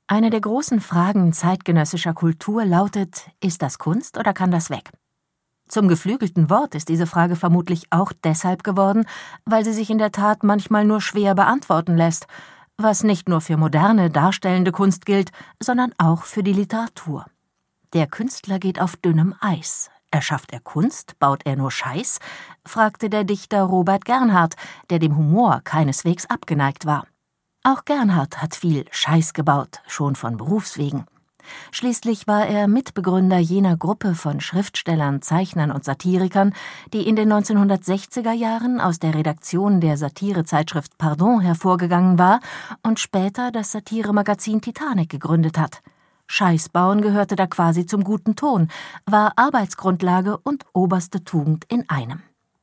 Eine der großen Fragen zeitgenössischer Kultur lautet: Ist das Kunst oder kann das weg? Zum geflügelten Wort ist diese Frage vermutlich auch deshalb geworden, weil sie sich in der Tat manchmal nur schwer beantworten lässt, was nicht nur für moderne, darstellende Kunst gilt, sondern auch für die Literatur. Der Künstler geht auf dünnem Eis. Erschafft er Kunst, baut er nur Scheiß? Fragte der Dichter Robert Gernhardt, der dem Humor keineswegs abgeneigt war. Auch Gernhardt hat viel Scheiß gebaut, schon von Berufswegen. Schließlich war er Mitbegründer jener Gruppe von Schriftstellern, Zeichnern und Satirikern, die in den 1960er Jahren aus der Redaktion der Satirezeitschrift Pardon hervorgegangen war und später das Satiremagazin Titanic gegründet hat. Scheißbauen gehörte da quasi zum guten Ton, war Arbeitsgrundlage und oberste Tugend in einem.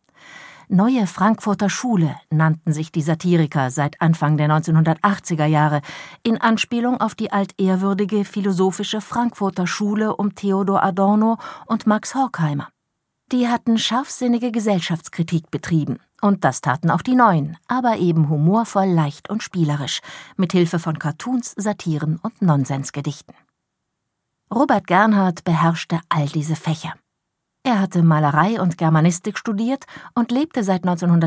Neue Frankfurter Schule nannten sich die Satiriker seit Anfang der 1980er Jahre, in Anspielung auf die altehrwürdige philosophische Frankfurter Schule um Theodor Adorno und Max Horkheimer. Die hatten scharfsinnige Gesellschaftskritik betrieben, und das taten auch die Neuen, aber eben humorvoll, leicht und spielerisch, mit Hilfe von Cartoons, Satiren und Nonsensgedichten. Robert Gernhardt beherrschte all diese Fächer. Er hatte Malerei und Germanistik studiert und lebte seit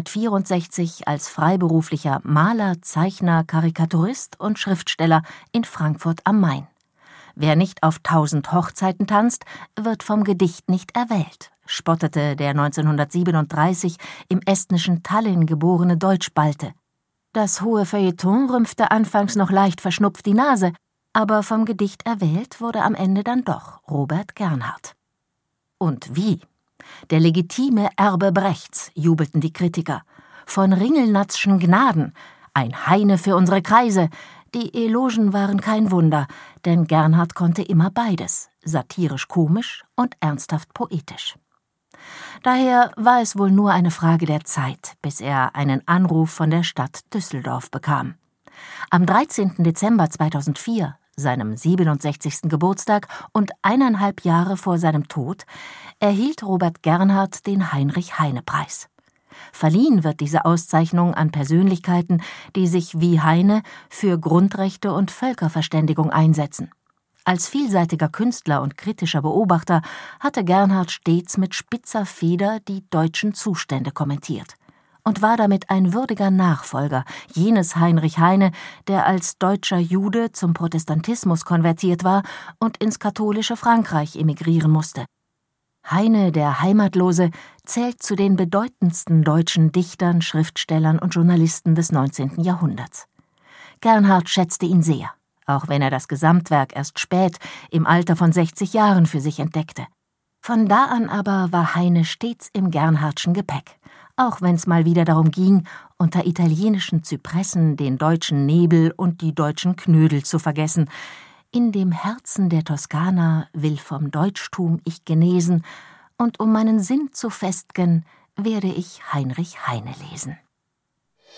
1964 als freiberuflicher Maler, Zeichner, Karikaturist und Schriftsteller in Frankfurt am Main. Wer nicht auf 1000 Hochzeiten tanzt, wird vom Gedicht nicht erwählt, spottete der 1937 im estnischen Tallinn geborene Deutschbalte. Das hohe Feuilleton rümpfte anfangs noch leicht verschnupft die Nase, aber vom Gedicht erwählt wurde am Ende dann doch Robert Gernhardt. Und wie? Der legitime Erbe Brechts, jubelten die Kritiker. Von Ringelnatzschen Gnaden, ein Heine für unsere Kreise. Die Elogen waren kein Wunder, denn Gernhardt konnte immer beides, satirisch-komisch und ernsthaft poetisch. Daher war es wohl nur eine Frage der Zeit, bis er einen Anruf von der Stadt Düsseldorf bekam. Am 13. Dezember 2004, seinem 67. Geburtstag und 1,5 Jahre vor seinem Tod, erhielt Robert Gernhardt den Heinrich-Heine-Preis. Verliehen wird diese Auszeichnung an Persönlichkeiten, die sich wie Heine für Grundrechte und Völkerverständigung einsetzen. Als vielseitiger Künstler und kritischer Beobachter hatte Gernhardt stets mit spitzer Feder die deutschen Zustände kommentiert und war damit ein würdiger Nachfolger jenes Heinrich Heine, der als deutscher Jude zum Protestantismus konvertiert war und ins katholische Frankreich emigrieren musste. Heine, der Heimatlose, zählt zu den bedeutendsten deutschen Dichtern, Schriftstellern und Journalisten des 19. Jahrhunderts. Gernhardt schätzte ihn sehr, auch wenn er das Gesamtwerk erst spät, im Alter von 60 Jahren, für sich entdeckte. Von da an aber war Heine stets im Gernhardtschen Gepäck, auch wenn's mal wieder darum ging, unter italienischen Zypressen den deutschen Nebel und die deutschen Knödel zu vergessen. In dem Herzen der Toskana will vom Deutschtum ich genesen, und um meinen Sinn zu festgen, werde ich Heinrich Heine lesen.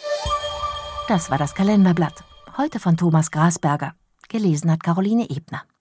Das war das Kalenderblatt, heute von Thomas Grasberger. Gelesen hat Caroline Ebner.